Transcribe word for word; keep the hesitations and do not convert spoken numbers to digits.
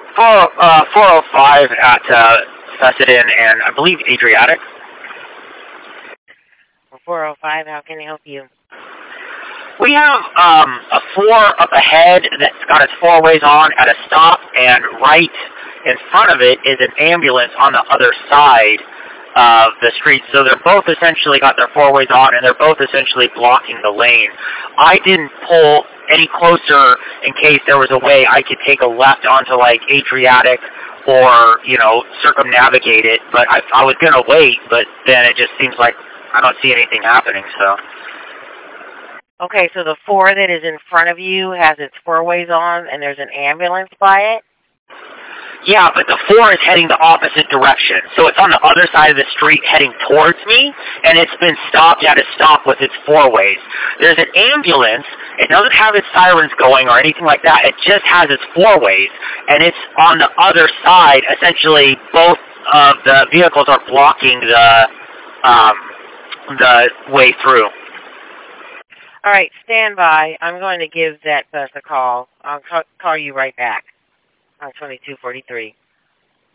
four, uh, four oh five at uh, Fessenden and I believe Adriatic. four oh five, how can I help you? We have um, a four up ahead that's got its four ways on at a stop, and right in front of it is an ambulance on the other side of the street. So they're both essentially got their four ways on, and they're both essentially blocking the lane. I didn't pull any closer in case there was a way I could take a left onto like Adriatic or, you know, circumnavigate it, but I, I was going to wait, but then it just seems like I don't see anything happening, so... Okay, so the four that is in front of you has its four ways on, and there's an ambulance by it? Yeah, but the four is heading the opposite direction. So it's on the other side of the street heading towards me, and it's been stopped at a stop with its four ways. There's an ambulance. It doesn't have its sirens going or anything like that. It just has its four ways, and it's on the other side. Essentially, both of the vehicles are blocking the, um, the way through. All right, stand by. I'm going to give that bus a call. I'll call, call you right back on twenty-two forty-three.